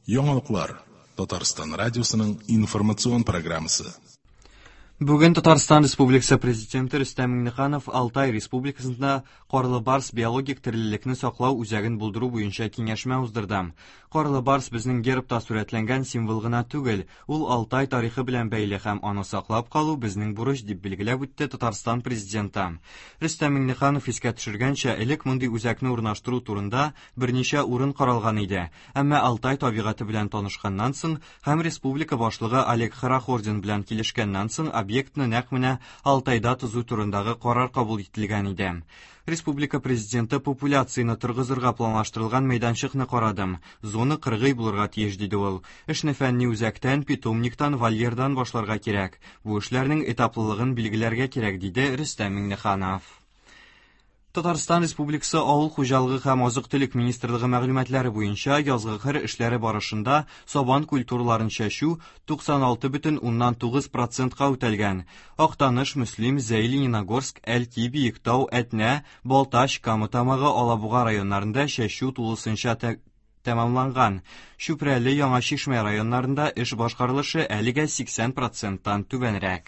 Яңалыклар. Татарстан радиосының информацион программасы. Бүген Татарстан Республикасы Президенты Рөстәм Миңнеханов Алтай Республикасында Карлы барс биологик тереллекне саклау үзәген булдыру буенча киңәшмә уздырды. Карлы барс безнең гербта сурәтләнгән символ гына түгел, ул Алтай тарихы белән бәйле һәм аны саклап калу безнең бурыч дип билгеләп үтте Татарстан Президенты. Рөстәм Миңнеханов искә төшергәнчә, элек мондый үзәкне урнаштыру турында берничә урын каралган иде. Әмма Алтай табигаты белән танышканнан соң һәм республика башлыгы Олег Харахордин белән килешкәннән соң объектны нәкъ менә Алтайда төзү турындагы карар кабул ителгән иде. Республика президенты популяцияны торгызырга планлаштырылган мәйданчыкны карадым. Зона 40 булырга тиеш диде ул. Эшне фәнни үзәктән, питомниктан, вольердан башларга кирәк. Бу эшләрнең этаплылыгын билгеләргә кирәк диде Рөстәм Миңнеханов. Татарстан Республикасы Авыл хуҗалыгы һәм азык-төлек министрлыгы мәгълүматлары буенча язгы кыр эшләре барышында сабан культураларын чәчү 96,9%ка үтәлгән. Актаныш, Мөслим, Зәй, Лениногорск, Әлки, Биектау, Әтнә, Балтач, Камытамагы, Алабуга районнарында чәчү тулысынча тәмамланган. Чүпрәле, Яңа Чишмә районнарында эш башкарылышы әлегә 80%-тан түбәнрәк.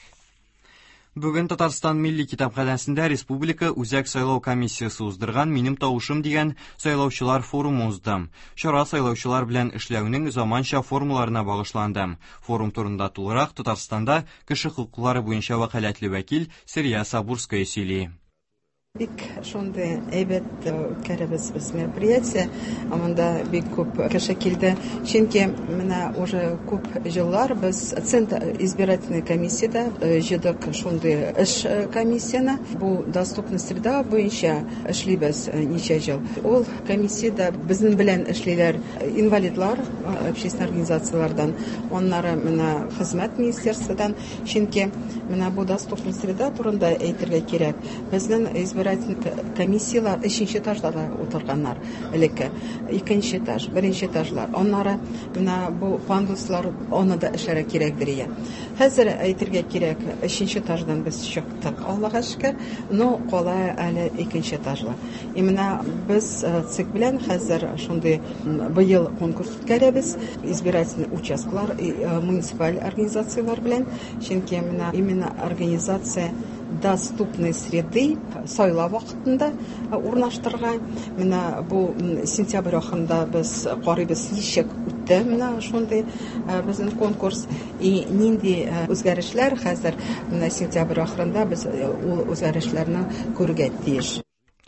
Бүген Татарстан Милли китапханәсендә Республика үзәк сайлау комиссиясы уздырган «Минем тавышым» дигән сайлаучылар форумы узды. Чара сайлаучылар белән эшләүнең заманча формаларына багышланды. Форум турында тулырак Татарстанда кеше хокуклары буенча вәкаләтле вәкил Сирия Сабурская сөйли. Бик шундый әйбәт үткәрәбез без мероприятие. Монда бик күп кеше килде. Чөнки менә уже күп еллар без Центр избирательной комиссияда җыйдык шундый эш комиссияны. Бу доступный среда буенча эшлибез ничә ел. Ул комиссияда безнең белән эшлиләр инвалидлар, общественный организациялардан, оннары менә хезмәт министерстводан. Чөнки менә бу доступный среда турында әйтергә кирәк. Безнең комиссиялар 3-нче этажда утырганнар элекке, 2-нче этаж, 1-нче этажлар. Оннары менә бу пандуслар аны да эшләргә кирәкдер ия. Хәзер әйтергә кирәк, 3-нче этаждан без чыктык. Аллага шөкер, но кала әле 2-нче этажлар. Менә без ЦИК белән хәзер шундый быел конкурс үткәрәбез, избирательный участкалар, муниципаль организациялар белән, чөнки менә именно организация доступной среды сайлау вакытында урнаштырга. Менә бу сентябрь ахырында без карыйбыз ничек үтте менә шундый безнең конкурс и нинди үзгәрешләр хәзер менә сентябрь ахырында без ул үзгәрешләрне күрергә тиеш.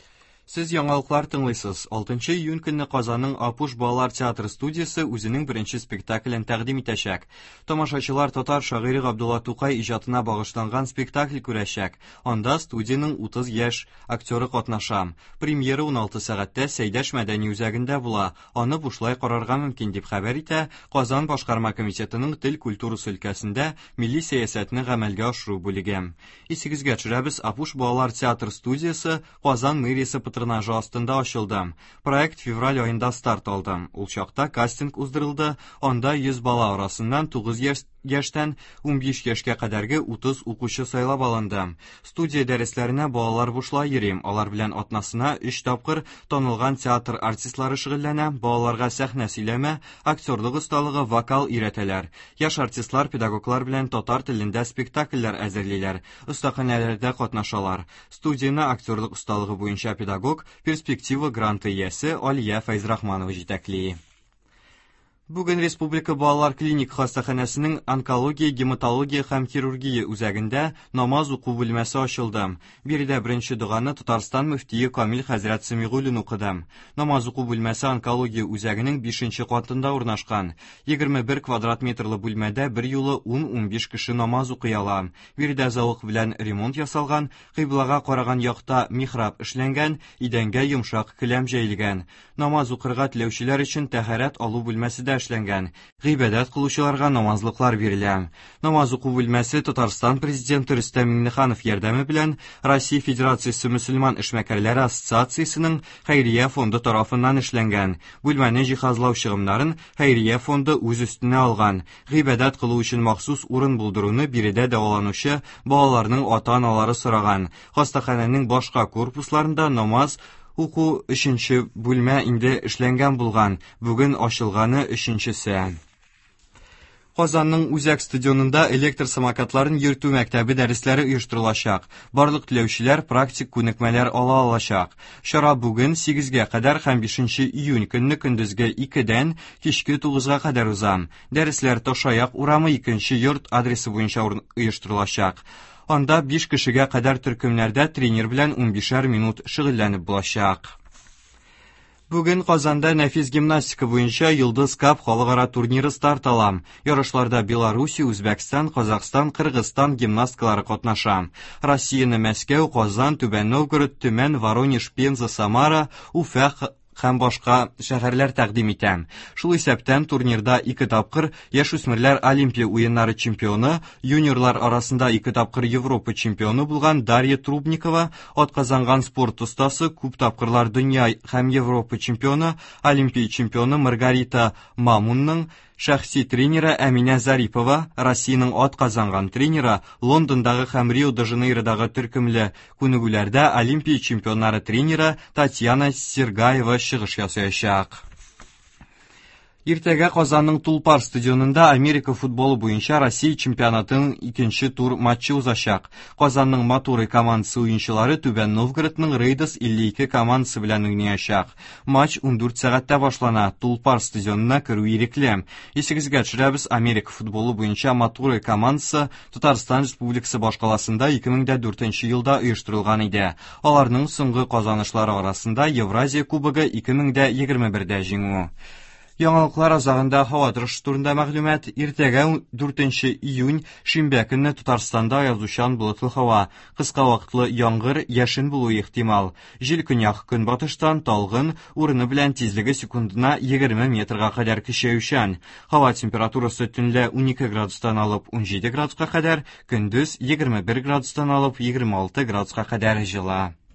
Сез яңалыклар тыңлыйсыз. 6 июнь көнне Казанның Апуш балалар театры студиясы үзенең беренче спектаклен тәкъдим итәчәк. Тамашачылар татар шагыйре Габдулла Тукай иҗатына багышланган спектакль күрәчәк. Анда студияның 30 яшь актеры катнаша. Премьера 16 сәгатьтә Сәйдәш мәдәни үзәгендә була. Аны бушлай карарга мөмкин дип хәбәр итә Казан башкарма комитетының тел культурасы өлкәсендә милли сәясәтне гамәлгә ашыру бүлеге. Исегезгә төшерәбез, Апуш балалар театры студиясы Казан мэриясе тренажы астында ачылды. Проект февраль айында старт алды. Ул чакта кастинг уздырылды. Анда 100 бала арасыннан 9 яшьтән 15 яшькә кадәрге 30 укучы сайлап алынды. Студия дәресләренә балалар бушлай йөри. Алар белән атнасына 3 тапкыр танылган театр артистлары шөгыльләнә, балаларга сәхнә сөйләмә, актерлык осталыгы, вокал өйрәтәләр. Яшь артистлар педагоглар белән татар телендә спектакльләр әзерлиләр. Остаханәләрдә катнашалар. Студияны актерлык осталыгы буенча педагог, перспектива гранты иясе Алия Файзрахманова җитәкли. Бүген Республика балалар клиник хастаханәсенең онкология, гематология һәм хирургия үзәгендә намаз уку бүлмәсе ачылды. Биредә беренче дуганы Татарстан мөфтие Камил хәзрәт Сәмигуллин укыды. Намаз уку бүлмәсе онкология үзәгенең 5-нче катында урнашкан. 21 квадрат метрлы бүлмәдә бер юлы 10-15 кеше намаз укый ала. Биредә зауык белән ремонт ясалган, кыйблага караган якта михраб эшләнгән, идәнгә йомшак келәм җәелгән. Намаз укырга теләүчеләр өчен тәһарәт алу бүлмәсе дә эшләнгән. Гыйбадәт кылучыларга намазлыклар бирелә. Намаз уку бүлмәсе Татарстан президенты Рөстәм Миңнеханов ярдәме белән Россия Федерациясе мөселман эшмәкәрләре ассоциациясенең Хәйрия фонды тарафыннан эшләнгән. Бүлмәне җиһазлау чыгымнарын Хәйрия фонды үз өстенә алган. Гыйбадәт кылу өчен махсус урын булдыруны биредә дәваланучы балаларның ата-аналары сораган. Хастаханәнең башка корпусларында намаз Уку 3-нче бүлмә инде эшләнгән булган, бүген ачылганы 3-нчесе. Казанның Үзәк стадионында электр самокатларын йөртү мәктәбе дәресләре оештырылачак. Барлык теләүчеләр практик күнекмәләр ала алачак. Чара бүген 8-гә кадәр һәм 5 июнь көнне көндезге 2-дән кичке 9-га кадәр уза. Дәресләр Ташаяк урамы 2-нче йорт адресы буенча оештырылачак. Анда 5 кешегә кадәр төркемнәрдә тренер белән 15 минут шөгыльләнеп булачак. Бүген Казанда нәфис гимнастика буенча Йылдыз Кап халыкара турниры старт ала. Ярышларда Беларусь, Үзбәкстан, Казакстан, Кыргызстан гимнасткалары катнаша. Россияны Мәскәү, Казан, Түбән Новгород, Төмән, Воронеж, Пенза, Самара, Уфа һәм башка шәһәрләр тәкъдим итә. Шул исәптән турнирда 2 тапкыр яшүсмерләр Олимпия уеннары чемпионы, юниорлар арасында 2 тапкыр Европа чемпионы булган Дарья Трубникова, атказанган спорт остасы, күп тапкырлар дөнья һәм Европа чемпионы, Олимпия чемпионы Маргарита Мамунның шәхси тренеры Әминә Зарипова, Россиянең атказанган тренеры, Лондондагы һәм Рио-де-Жанейродагы төркемле күнегүләрдә Олимпия чемпионнары тренеры Татьяна Сергаева чыгыш ясаячак. Иртәгә Казанның Тулпар стадионында Америка футболы буенча Россия чемпионатының 2-нче тур матчы узачак. Казанның Матуры командасы уенчылары Түбән Новгородның Рейдers 52 командасы белән уйнаячак. Матч 14 сәгатьтә башлана. Тулпар стадионына керү ирекле. Исегезгә төшерәбез, Америка футболы буенча Матуры командасы Татарстан Республикасы башкаласында 2004 елда оештырылган иде. Аларның соңгы казанышлары арасында Евразия кубогы 2021дә җиңү. Яңалыклар азагында һава торышы турында мәгълүмат. Иртәгә 4 июнь шимбә көнне Татарстанда язучан болытлы һава, кыска вакытлы яңгыр, яшен булуы ихтимал. Җил көньяк көнбатыштан талгын, урыны белән тизлеге секундына 20 метрга кадәр көчәүчән. Һава температурасы төнлә 12 градустан алып 17 градуска кадәр, көндез 21 градустан алып 26 градуска кадәр җыла.